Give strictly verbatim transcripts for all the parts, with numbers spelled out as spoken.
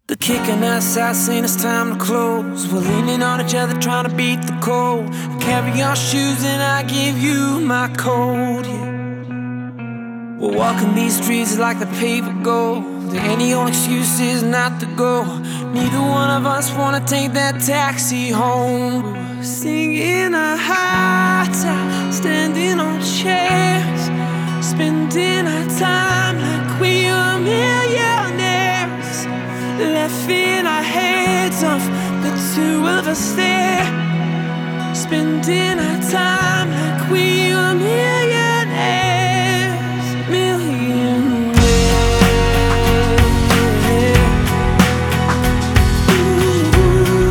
They're kicking us out, saying it's time to close. We're leaning on each other, trying to beat the cold. Carry your shoes and I give you my coat, yeah. We're walking these streets like the paved gold. There ain't any old excuses not to go. Neither one of us wanna take that taxi home. We're singing a high time, standing on chairs, spending our time like we are millionaires. Laughing our heads off, the two of us there, spending our time like we are millionaires. Millionaires. Ooh,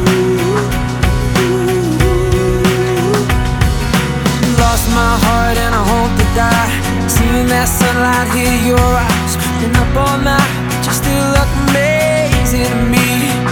ooh, ooh. Lost my heart and I hope to die. Seeing that sunlight hit your eyes, been up all night, but you still look amazing to me.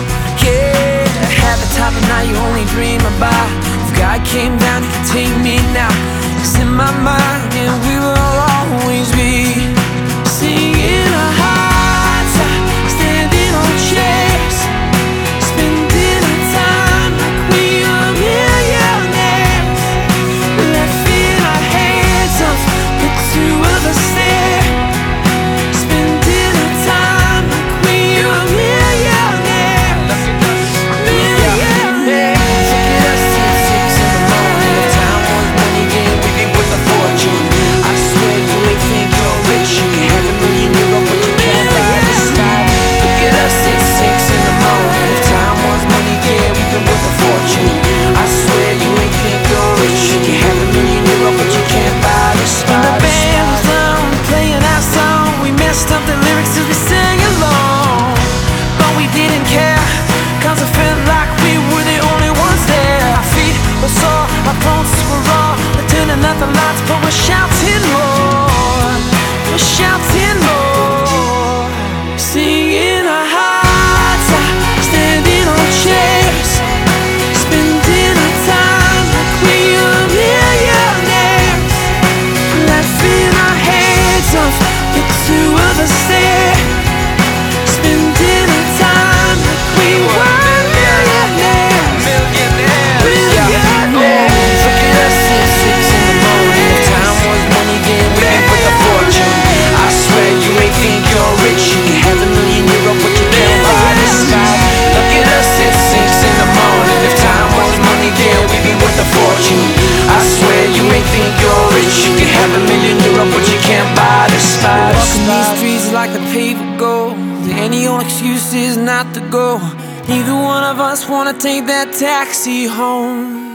Yeah, at the top of night you only dream about. If God came down, he could take me now. It's in my mind and we will always be singing a high time, standing on chairs, spending our time like we are millionaires. Laughing our heads off, the two of us there, spending our time like we are millionaires. Millionaires. Look at us at six in the morning. If time was money, then we'd be worth a fortune. I swear you ain't think you're rich. You can have a million euro, but you can't buy this life. Look at us at six in the morning. If time was money, yeah, we'd be worth a fortune. I swear you ain't think you're rich. You can have a million euro, but you can't buy this life. When the band was loud playing our song, we messed up the lyrics as we sang along, but we didn't care, cause it felt like we were the only ones there. Our feet were sore, our throats were raw. We're turning out the lights, but we're shouting more. We're shouting more. Singing a high time, standing on chairs, spending our time like we are millionaires. Laughing our heads off, the two of us there, spending our time like we were millionaires. Millionaires. Look at us at six in the morning. If time was money, then we'd be worth a fortune. I swear you ain't think you're rich. You can have a million euro, but you can't buy this life. Look at us at six in the morning. If time was money, then we'd be worth a fortune. I swear you ain't think you're rich. You can have a million euro, but you can't buy this life. Walking these streets like the paved gold. There ain't any old excuses not to go. Neither one of us wanna take that taxi home.